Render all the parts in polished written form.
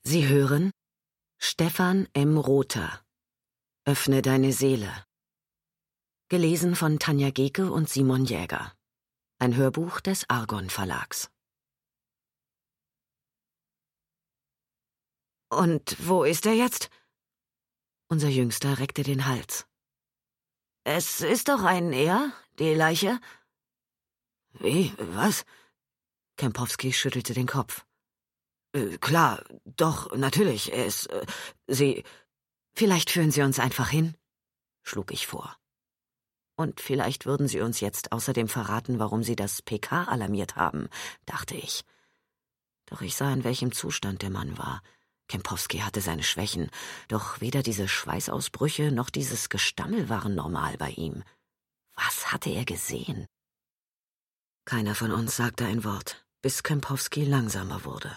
Sie hören Stefan M. Rother. Öffne deine Seele. Gelesen von Tanja Geke und Simon Jäger. Ein Hörbuch des Argon Verlags. Und wo ist er jetzt? Unser Jüngster reckte den Hals. Es ist doch ein Er, die Leiche. Wie? Was? Kempowski schüttelte den Kopf. Klar, doch, natürlich, Sie... Vielleicht führen Sie uns einfach hin, schlug ich vor. Und vielleicht würden Sie uns jetzt außerdem verraten, warum Sie das PK alarmiert haben, dachte ich. Doch ich sah, in welchem Zustand der Mann war. Kempowski hatte seine Schwächen, doch weder diese Schweißausbrüche noch dieses Gestammel waren normal bei ihm. Was hatte er gesehen? Keiner von uns sagte ein Wort, bis Kempowski langsamer wurde.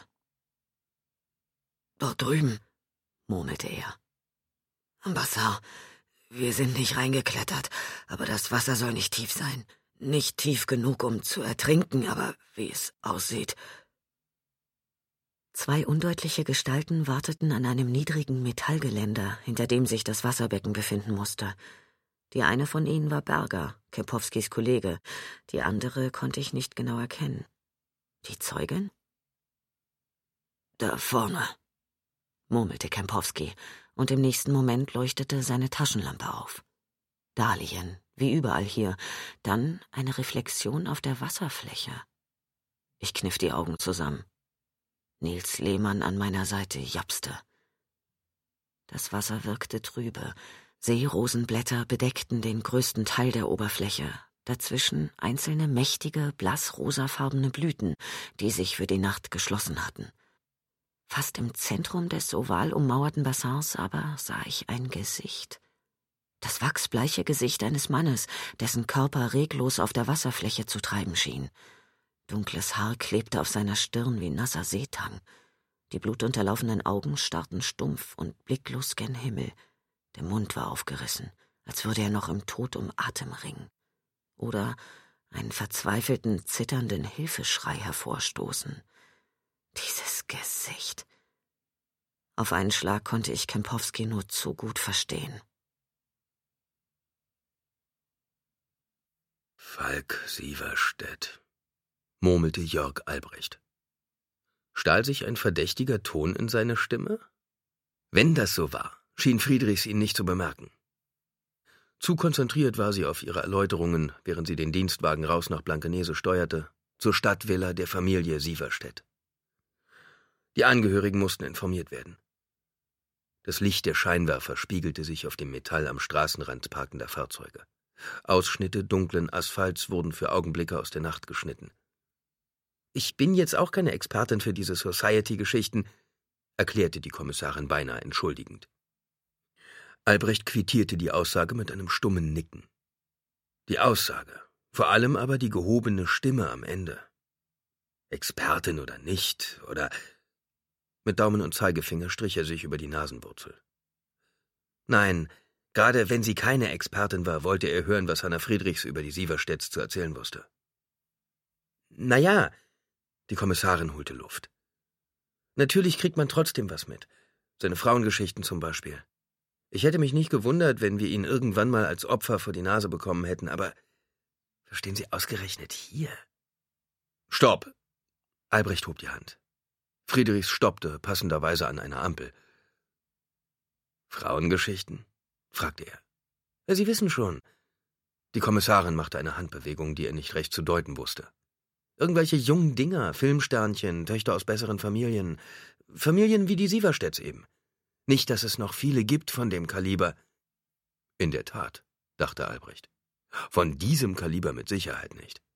»Dort drüben«, murmelte er. »Am Bassin. Wir sind nicht reingeklettert, aber das Wasser soll nicht tief sein. Nicht tief genug, um zu ertrinken, aber wie es aussieht.« Zwei undeutliche Gestalten warteten an einem niedrigen Metallgeländer, hinter dem sich das Wasserbecken befinden musste. Die eine von ihnen war Berger, Kempowskis Kollege, die andere konnte ich nicht genau erkennen. Die Zeugin? »Da vorne«, murmelte Kempowski, und im nächsten Moment leuchtete seine Taschenlampe auf. Dahlien, wie überall hier, dann eine Reflexion auf der Wasserfläche. Ich kniff die Augen zusammen. Nils Lehmann an meiner Seite japste. Das Wasser wirkte trübe. Seerosenblätter bedeckten den größten Teil der Oberfläche, dazwischen einzelne mächtige, blassrosafarbene Blüten, die sich für die Nacht geschlossen hatten. Fast im Zentrum des oval ummauerten Bassins aber sah ich ein Gesicht. Das wachsbleiche Gesicht eines Mannes, dessen Körper reglos auf der Wasserfläche zu treiben schien. Dunkles Haar klebte auf seiner Stirn wie nasser Seetang. Die blutunterlaufenen Augen starrten stumpf und blicklos gen Himmel. Der Mund war aufgerissen, als würde er noch im Tod um Atem ringen. Oder einen verzweifelten, zitternden Hilfeschrei hervorstoßen. Dieses Gesicht. Auf einen Schlag konnte ich Kempowski nur zu gut verstehen. Falk Sieverstedt, murmelte Jörg Albrecht. Stahl sich ein verdächtiger Ton in seine Stimme? Wenn das so war, schien Friedrichs ihn nicht zu bemerken. Zu konzentriert war sie auf ihre Erläuterungen, während sie den Dienstwagen raus nach Blankenese steuerte, zur Stadtvilla der Familie Sieverstedt. Die Angehörigen mussten informiert werden. Das Licht der Scheinwerfer spiegelte sich auf dem Metall am Straßenrand parkender Fahrzeuge. Ausschnitte dunklen Asphalts wurden für Augenblicke aus der Nacht geschnitten. »Ich bin jetzt auch keine Expertin für diese Society-Geschichten«, erklärte die Kommissarin beinahe entschuldigend. Albrecht quittierte die Aussage mit einem stummen Nicken. Die Aussage, vor allem aber die gehobene Stimme am Ende. Expertin oder nicht, oder... Mit Daumen und Zeigefinger strich er sich über die Nasenwurzel. Nein, gerade wenn sie keine Expertin war, wollte er hören, was Hanna Friedrichs über die Sieverstedts zu erzählen wusste. »Na ja«, die Kommissarin holte Luft. »Natürlich kriegt man trotzdem was mit. Seine Frauengeschichten zum Beispiel. Ich hätte mich nicht gewundert, wenn wir ihn irgendwann mal als Opfer vor die Nase bekommen hätten, aber verstehen Sie ausgerechnet hier?« »Stopp!« Albrecht hob die Hand. Friedrichs stoppte, passenderweise an einer Ampel. »Frauengeschichten?« fragte er. »Ja, Sie wissen schon.« Die Kommissarin machte eine Handbewegung, die er nicht recht zu deuten wusste. »Irgendwelche jungen Dinger, Filmsternchen, Töchter aus besseren Familien. Familien wie die Sieverstedts eben. Nicht, dass es noch viele gibt von dem Kaliber.« »In der Tat«, dachte Albrecht. »Von diesem Kaliber mit Sicherheit nicht.«